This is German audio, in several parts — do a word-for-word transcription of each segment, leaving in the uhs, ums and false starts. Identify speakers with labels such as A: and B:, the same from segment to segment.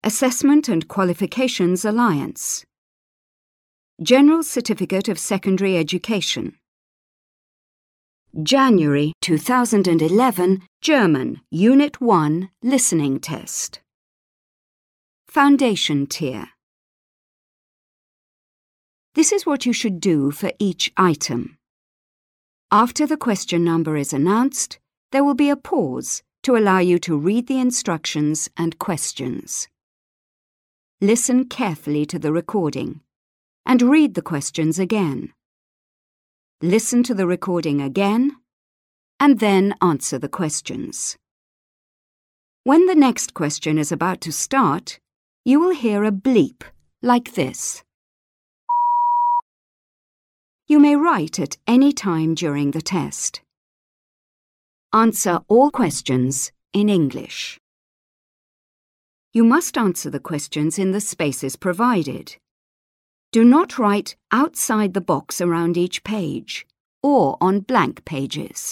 A: Assessment and Qualifications Alliance. General Certificate of Secondary Education. January two thousand eleven German Unit one Listening Test. Foundation Tier. This is what you should do for each item. After the question number is announced, there will be a pause to allow you to read the instructions and questions. Listen carefully to the recording and read the questions again. Listen to the recording again and then answer the questions. When the next question is about to start, you will hear a bleep like this. You may write at any time during the test. Answer all questions in English. You must answer the questions in the spaces provided. Do not write outside the box around each page or on blank pages.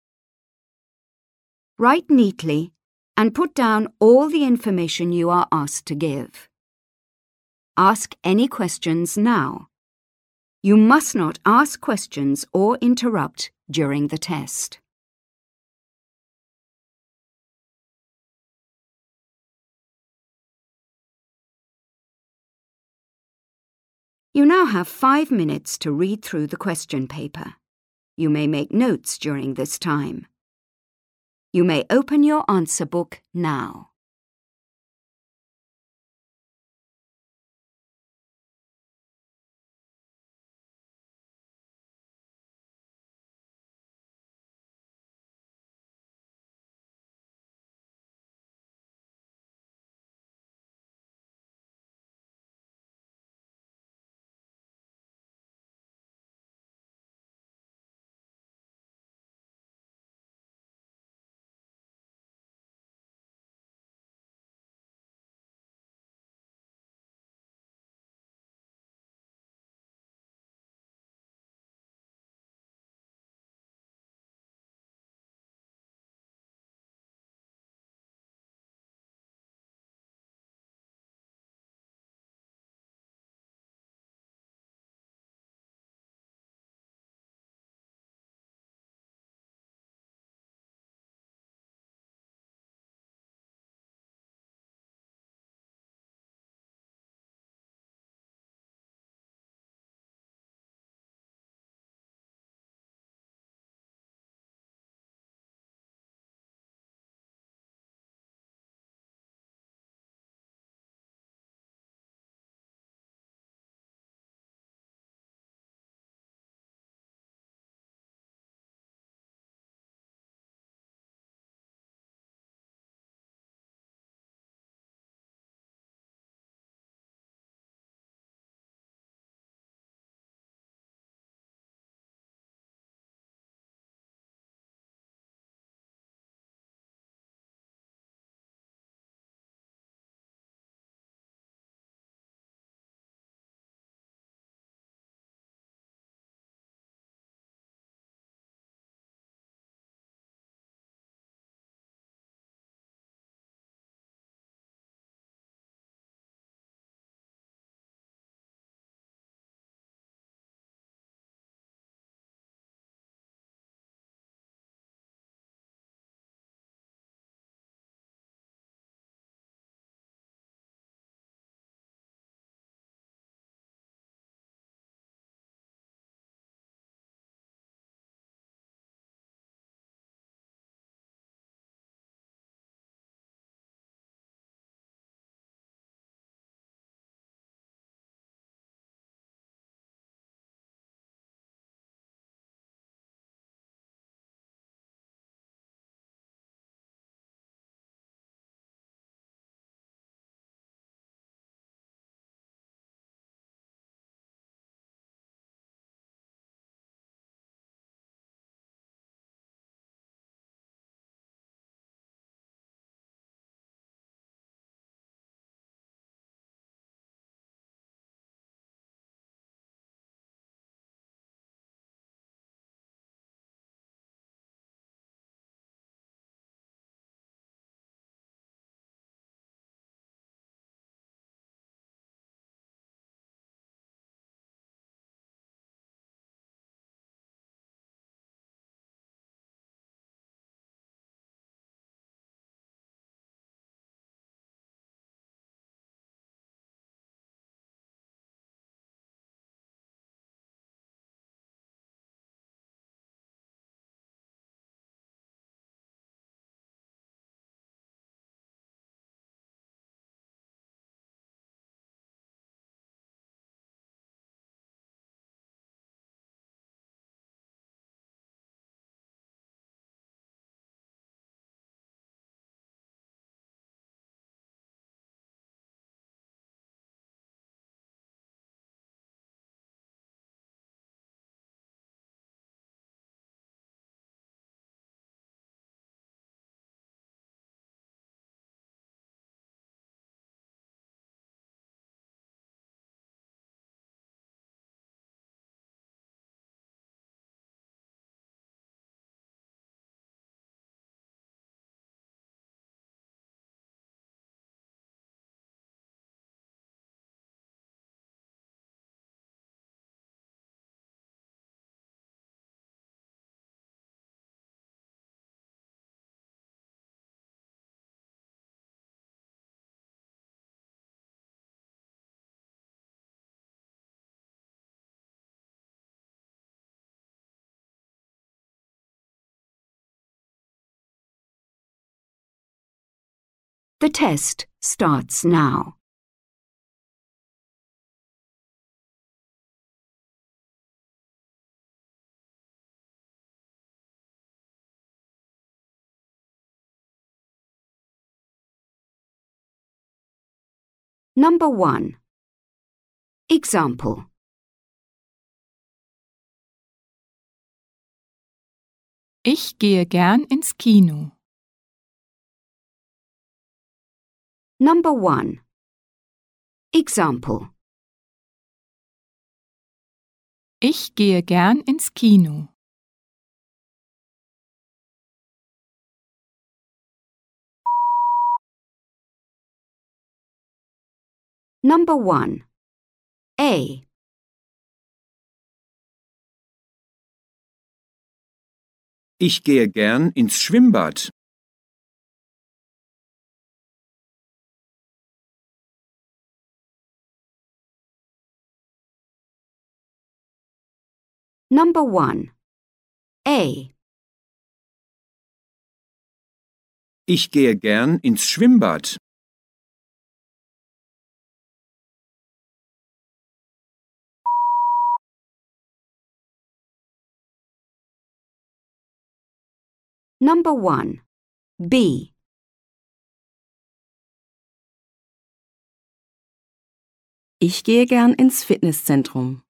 A: Write neatly and put down all the information you are asked to give. Ask any questions now. You must not ask questions or interrupt during the test. You now have five minutes to read through the question paper. You may make notes during this time. You may open your answer book now. The test starts now. Number one. Example.
B: Ich gehe gern ins Kino.
A: Number one. Example.
B: Ich gehe gern ins Kino.
A: Number one. A.
C: Ich gehe gern ins Schwimmbad.
A: Number one. A.
C: Ich gehe gern ins Schwimmbad.
A: Number one. B.
D: Ich gehe gern ins Fitnesszentrum.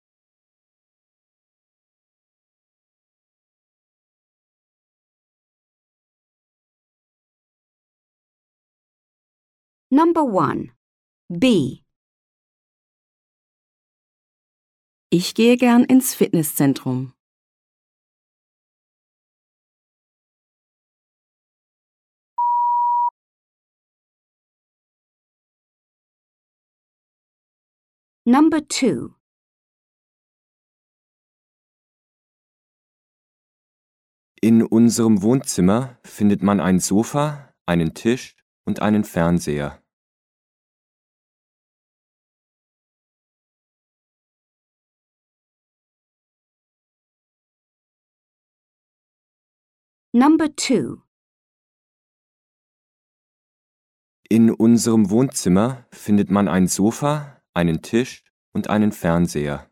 A: Number one. B.
D: Ich gehe gern ins Fitnesszentrum.
A: Number two.
E: In unserem Wohnzimmer findet man ein Sofa, einen Tisch und einen Fernseher.
A: Number two.
E: In unserem Wohnzimmer findet man ein Sofa, einen Tisch und einen Fernseher.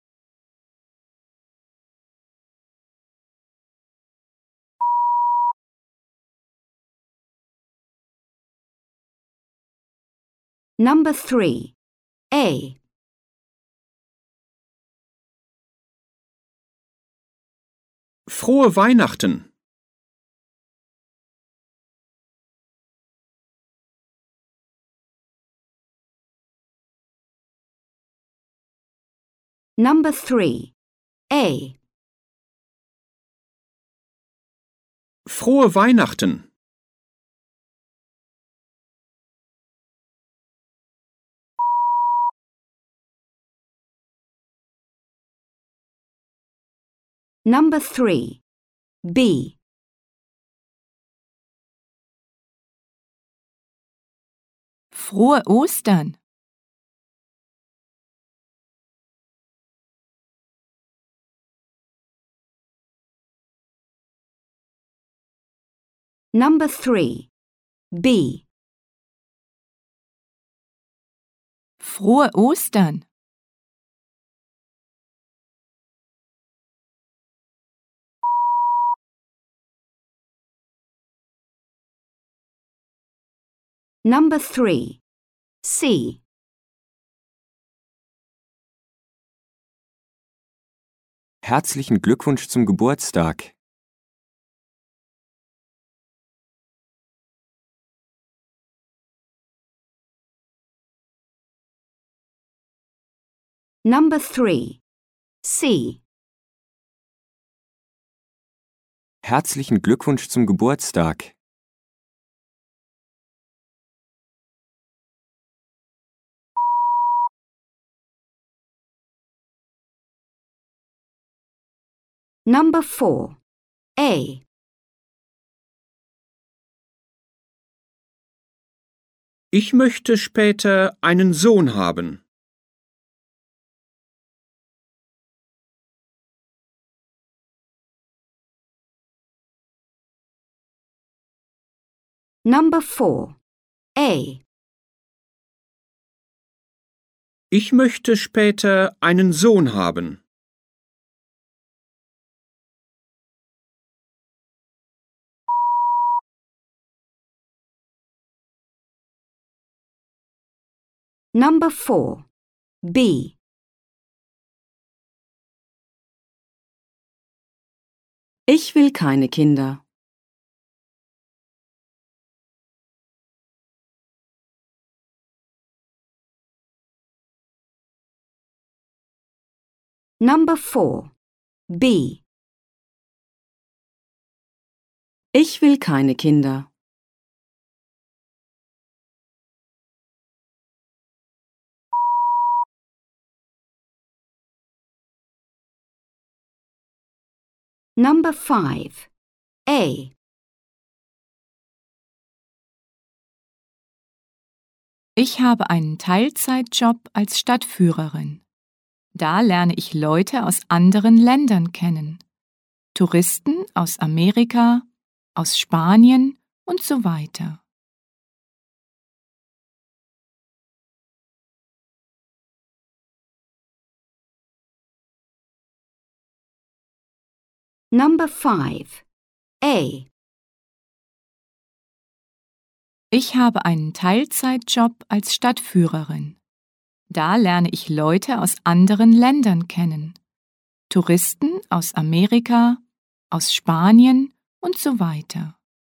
A: Number three. A.
C: Frohe Weihnachten!
A: Number three. A.
C: Frohe Weihnachten!
A: Number three. B.
B: Frohe Ostern!
A: Number three. B.
B: Frohe Ostern!
A: Number three. C.
E: Herzlichen Glückwunsch zum Geburtstag!
A: Number three. C.
E: Herzlichen Glückwunsch zum Geburtstag!
A: Number four. A.
C: Ich möchte später einen Sohn haben.
A: Number four. A.
C: Ich möchte später einen Sohn haben.
A: Number four. B.
D: Ich will keine Kinder.
A: Number four. B.
D: Ich will keine Kinder.
A: Number five. A.
B: Ich habe einen Teilzeitjob als Stadtführerin. Da lerne ich Leute aus anderen Ländern kennen. Touristen aus Amerika, aus Spanien und so weiter.
A: Number five. A.
B: Ich habe einen Teilzeitjob als Stadtführerin. Da lerne ich Leute aus anderen Ländern kennen. Touristen aus Amerika, aus Spanien und so weiter.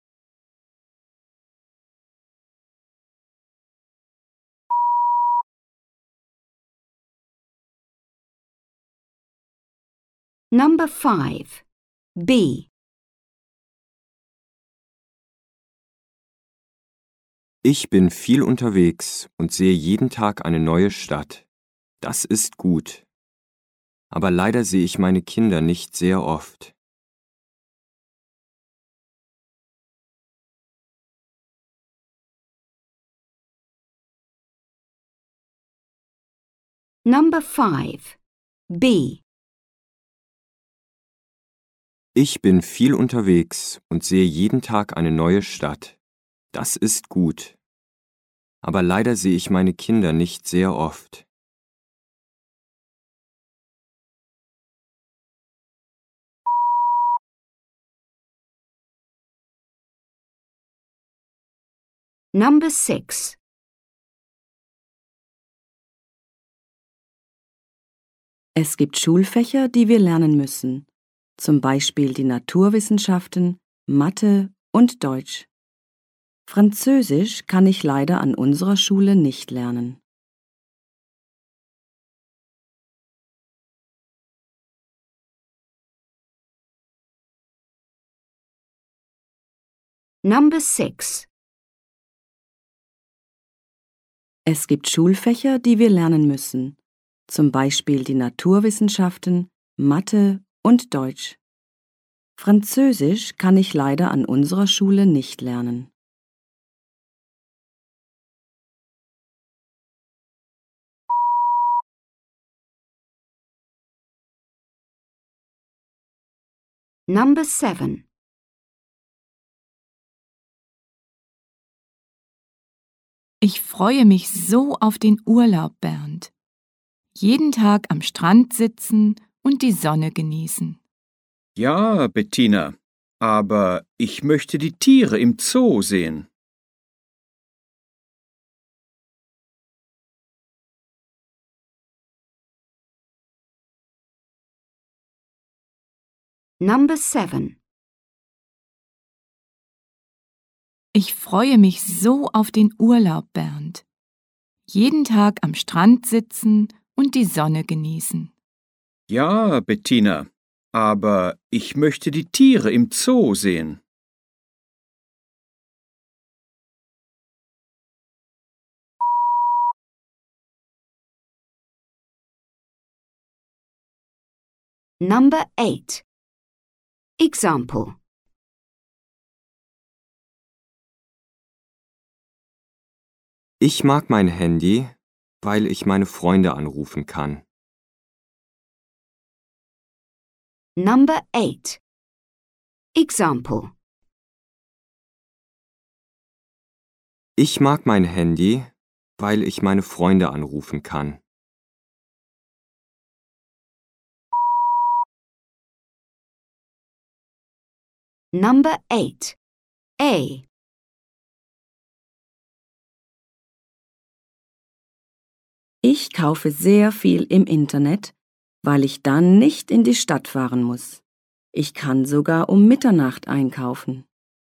A: Number five. B.
E: Ich bin viel unterwegs und sehe jeden Tag eine neue Stadt. Das ist gut. Aber leider sehe ich meine Kinder nicht sehr oft.
A: Number five. B.
E: Ich bin viel unterwegs und sehe jeden Tag eine neue Stadt. Das ist gut. Aber leider sehe ich meine Kinder nicht sehr oft.
A: Number six.
D: Es gibt Schulfächer, die wir lernen müssen. Zum Beispiel die Naturwissenschaften, Mathe und Deutsch. Französisch kann ich leider an unserer Schule nicht lernen.
A: Number six.
D: Es gibt Schulfächer, die wir lernen müssen. Zum Beispiel die Naturwissenschaften, Mathe und Deutsch. Französisch kann ich leider an unserer Schule nicht lernen.
A: Number seven.
B: Ich freue mich so auf den Urlaub, Bernd. Jeden Tag am Strand sitzen und die Sonne genießen.
C: Ja, Bettina, aber ich möchte die Tiere im Zoo sehen.
A: Number seven.
B: Ich freue mich so auf den Urlaub, Bernd. Jeden Tag am Strand sitzen und die Sonne genießen.
C: Ja, Bettina, aber ich möchte die Tiere im Zoo sehen.
A: Number eight. Example.
E: Ich mag mein Handy, weil ich meine Freunde anrufen kann.
A: Number eight. Example.
E: Ich mag mein Handy, weil ich meine Freunde anrufen kann.
A: Number eight. A.
D: Ich kaufe sehr viel im Internet, weil ich dann nicht in die Stadt fahren muss. Ich kann sogar um Mitternacht einkaufen.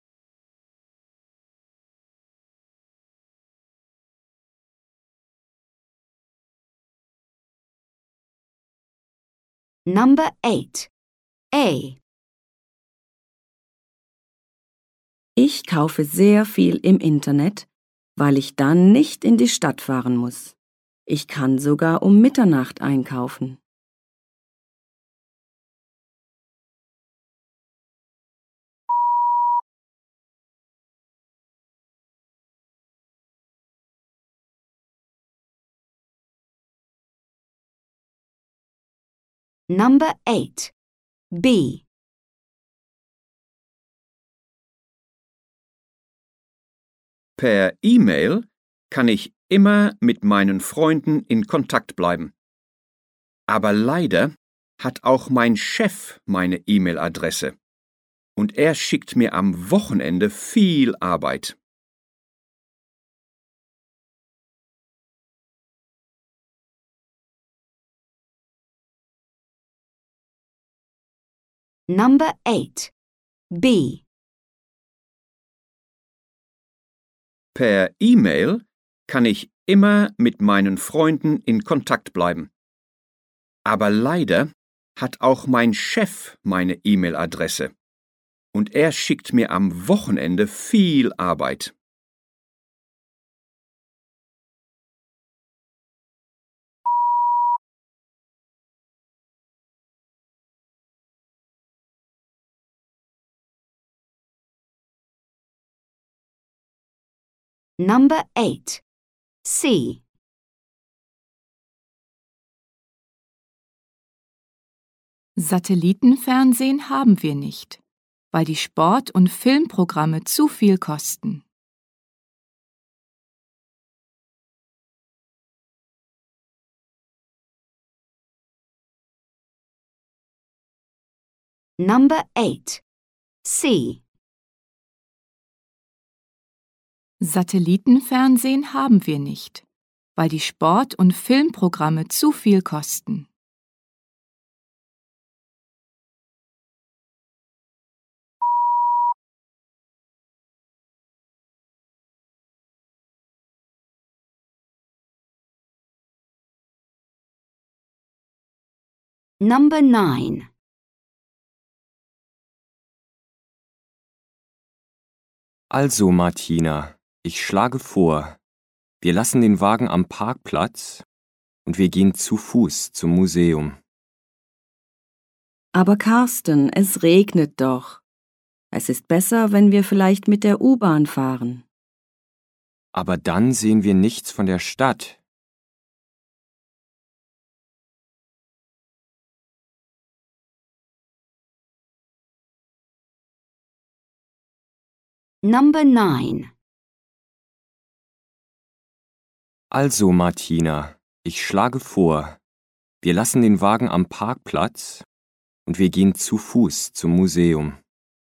A: Number eight. A.
D: Ich kaufe sehr viel im Internet, weil ich dann nicht in die Stadt fahren muss. Ich kann sogar um Mitternacht einkaufen.
A: Number eight. B.
C: Per E-Mail kann ich immer mit meinen Freunden in Kontakt bleiben. Aber leider hat auch mein Chef meine E-Mail-Adresse. Und er schickt mir am Wochenende viel Arbeit.
A: Number eight. B.
C: Per E-Mail kann ich immer mit meinen Freunden in Kontakt bleiben. Aber leider hat auch mein Chef meine E-Mail-Adresse. Und er schickt mir am Wochenende viel Arbeit.
A: Number eight. C.
B: Satellitenfernsehen haben wir nicht, weil die Sport- und Filmprogramme zu viel kosten.
A: Number eight. C.
B: Satellitenfernsehen haben wir nicht, weil die Sport- und Filmprogramme zu viel kosten.
A: Number nine.
E: Also, Martina, ich schlage vor, wir lassen den Wagen am Parkplatz und wir gehen zu Fuß zum Museum.
D: Aber Carsten, es regnet doch. Es ist besser, wenn wir vielleicht mit der U-Bahn fahren.
E: Aber dann sehen wir nichts von der Stadt.
A: Number nine.
E: Also, Martina, ich schlage vor, wir lassen den Wagen am Parkplatz und wir gehen zu Fuß zum Museum.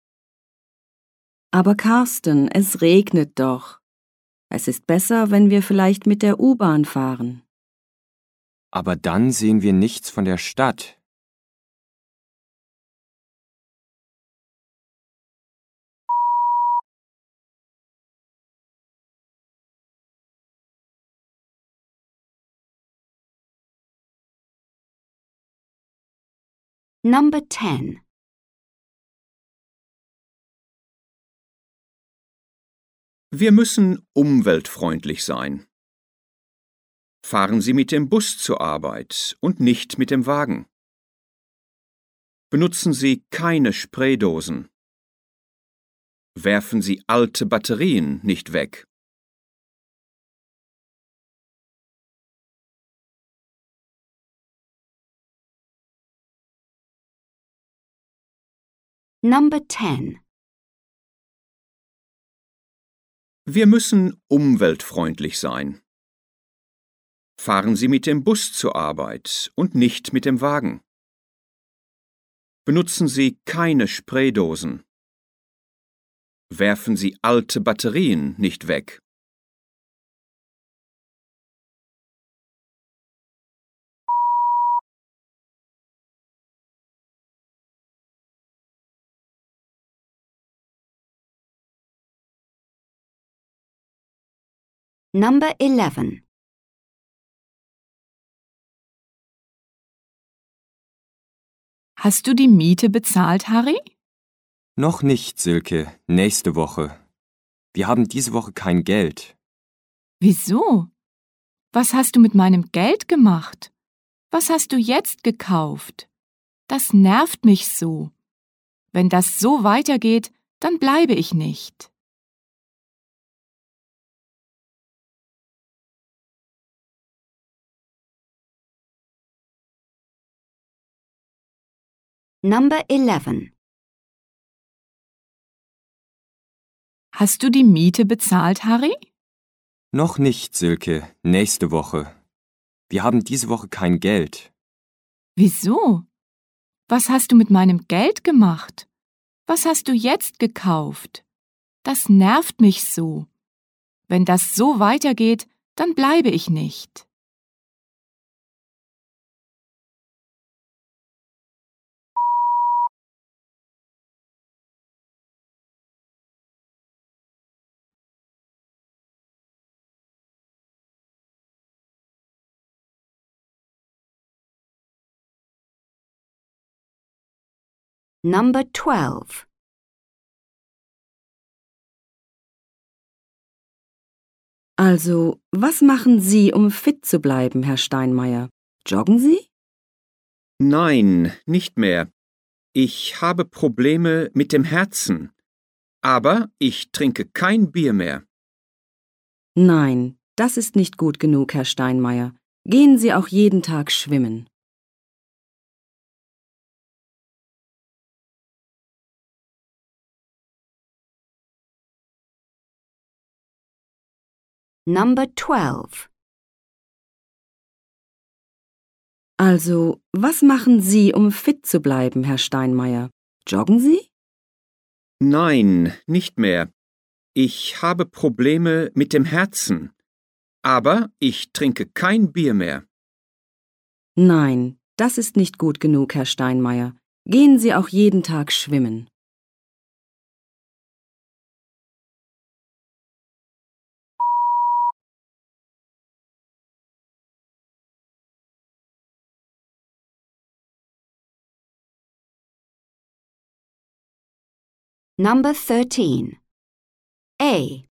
D: Aber Carsten, es regnet doch. Es ist besser, wenn wir vielleicht mit der U-Bahn fahren.
E: Aber dann sehen wir nichts von der Stadt.
A: Number ten.
C: Wir müssen umweltfreundlich sein. Fahren Sie mit dem Bus zur Arbeit und nicht mit dem Wagen. Benutzen Sie keine Spraydosen. Werfen Sie alte Batterien nicht weg.
A: Number ten.
C: Wir müssen umweltfreundlich sein. Fahren Sie mit dem Bus zur Arbeit und nicht mit dem Wagen. Benutzen Sie keine Spraydosen. Werfen Sie alte Batterien nicht weg.
A: Number eleven.
B: Hast du die Miete bezahlt, Harry?
E: Noch nicht, Silke, nächste Woche. Wir haben diese Woche kein Geld.
B: Wieso? Was hast du mit meinem Geld gemacht? Was hast du jetzt gekauft? Das nervt mich so. Wenn das so weitergeht, dann bleibe ich nicht.
A: Number eleven.
B: Hast du die Miete bezahlt, Harry?
E: Noch nicht, Silke, nächste Woche. Wir haben diese Woche kein Geld.
B: Wieso? Was hast du mit meinem Geld gemacht? Was hast du jetzt gekauft? Das nervt mich so. Wenn das so weitergeht, dann bleibe ich nicht.
A: Number twelve.
D: Also, was machen Sie, um fit zu bleiben, Herr Steinmeier? Joggen Sie?
C: Nein, nicht mehr. Ich habe Probleme mit dem Herzen. Aber ich trinke kein Bier mehr.
D: Nein, das ist nicht gut genug, Herr Steinmeier. Gehen Sie auch jeden Tag schwimmen.
A: Number twelve.
D: Also, was machen Sie, um fit zu bleiben, Herr Steinmeier? Joggen Sie?
C: Nein, nicht mehr. Ich habe Probleme mit dem Herzen. Aber ich trinke kein Bier mehr.
D: Nein, das ist nicht gut genug, Herr Steinmeier. Gehen Sie auch jeden Tag schwimmen.
A: Number thirteen. A.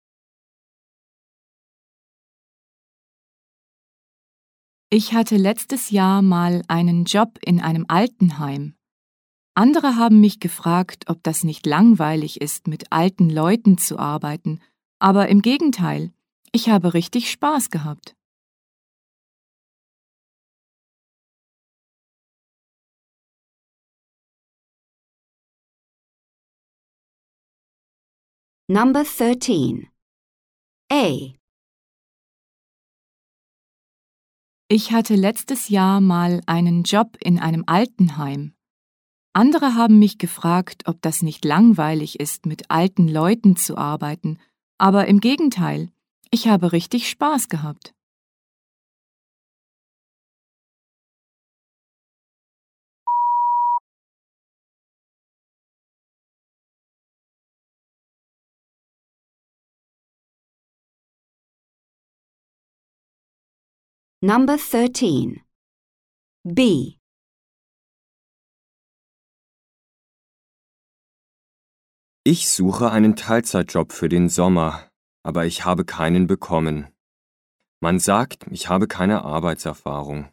B: Ich hatte letztes Jahr mal einen Job in einem Altenheim. Andere haben mich gefragt, ob das nicht langweilig ist, mit alten Leuten zu arbeiten, aber im Gegenteil, ich habe richtig Spaß gehabt.
A: Number thirteen. A.
B: Ich hatte letztes Jahr mal einen Job in einem Altenheim. Andere haben mich gefragt, ob das nicht langweilig ist, mit alten Leuten zu arbeiten, aber im Gegenteil, ich habe richtig Spaß gehabt.
A: Number thirteen. B.
E: Ich suche einen Teilzeitjob für den Sommer, aber ich habe keinen bekommen. Man sagt, ich habe keine Arbeitserfahrung.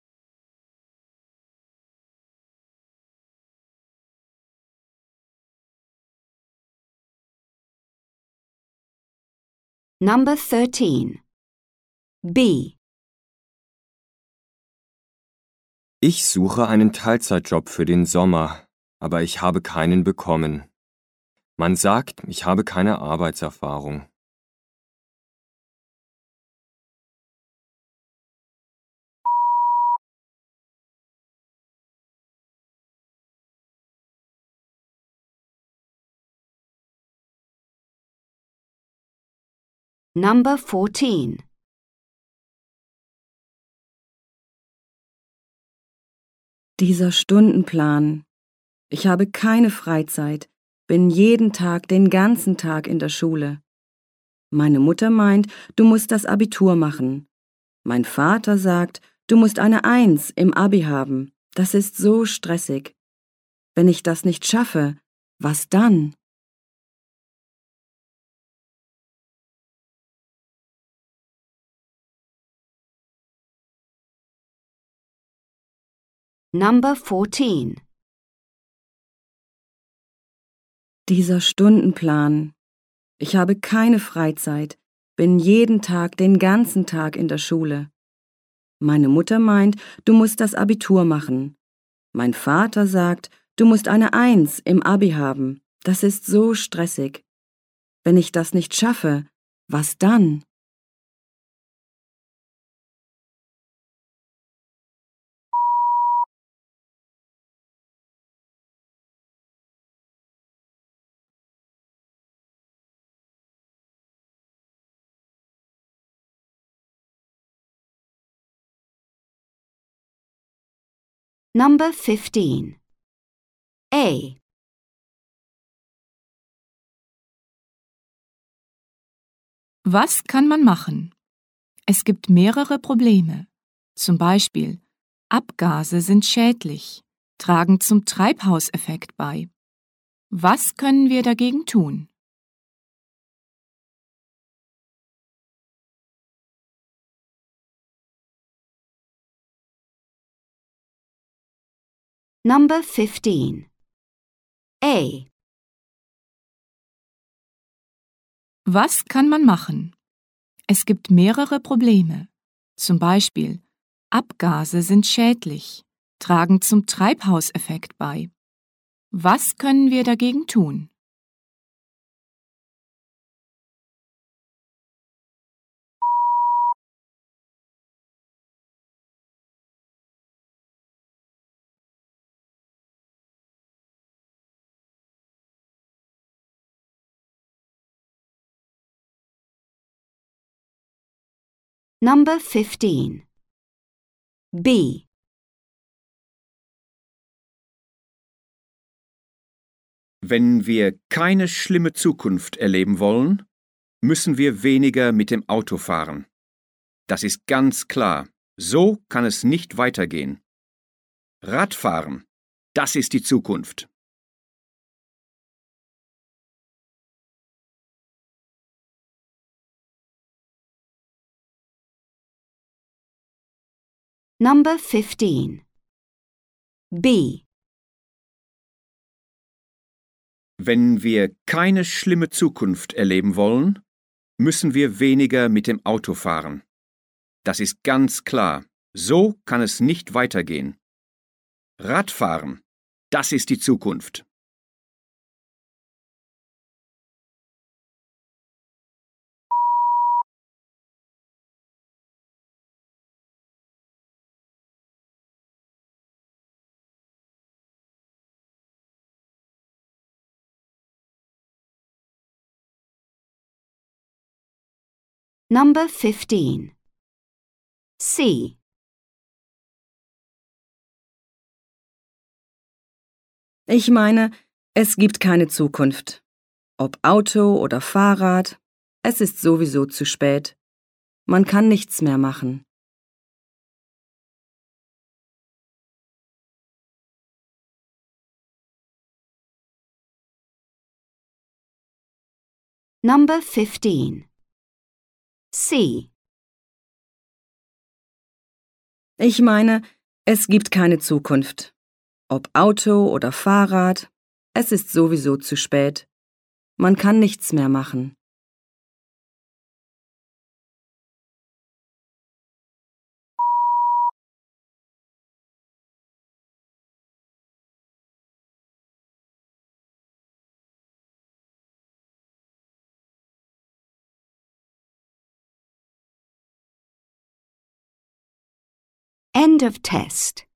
A: Number thirteen. B.
E: Ich suche einen Teilzeitjob für den Sommer, aber ich habe keinen bekommen. Man sagt, ich habe keine Arbeitserfahrung.
A: Number fourteen.
D: Dieser Stundenplan. Ich habe keine Freizeit, bin jeden Tag, den ganzen Tag in der Schule. Meine Mutter meint, du musst das Abitur machen. Mein Vater sagt, du musst eine Eins im Abi haben. Das ist so stressig. Wenn ich das nicht schaffe, was dann?
A: Number fourteen.
D: Dieser Stundenplan. Ich habe keine Freizeit, bin jeden Tag, den ganzen Tag in der Schule. Meine Mutter meint, du musst das Abitur machen. Mein Vater sagt, du musst eine Eins im Abi haben. Das ist so stressig. Wenn ich das nicht schaffe, was dann?
A: Number fifteen. A.
B: Was kann man machen? Es gibt mehrere Probleme. Zum Beispiel, Abgase sind schädlich, tragen zum Treibhauseffekt bei. Was können wir dagegen tun?
A: Number fifteen. A.
B: Was kann man machen? Es gibt mehrere Probleme. Zum Beispiel, Abgase sind schädlich, tragen zum Treibhauseffekt bei. Was können wir dagegen tun?
A: Number fifteen. B.
C: Wenn wir keine schlimme Zukunft erleben wollen, müssen wir weniger mit dem Auto fahren. Das ist ganz klar. So kann es nicht weitergehen. Radfahren, das ist die Zukunft.
A: Number fifteen. B.
C: Wenn wir keine schlimme Zukunft erleben wollen, müssen wir weniger mit dem Auto fahren. Das ist ganz klar. So kann es nicht weitergehen. Radfahren, das ist die Zukunft.
A: Number fifteen. C.
D: Ich meine, es gibt keine Zukunft. Ob Auto oder Fahrrad, es ist sowieso zu spät. Man kann nichts mehr machen.
A: Number fifteen. C.
D: Ich meine, es gibt keine Zukunft. Ob Auto oder Fahrrad, es ist sowieso zu spät. Man kann nichts mehr machen.
A: End of test.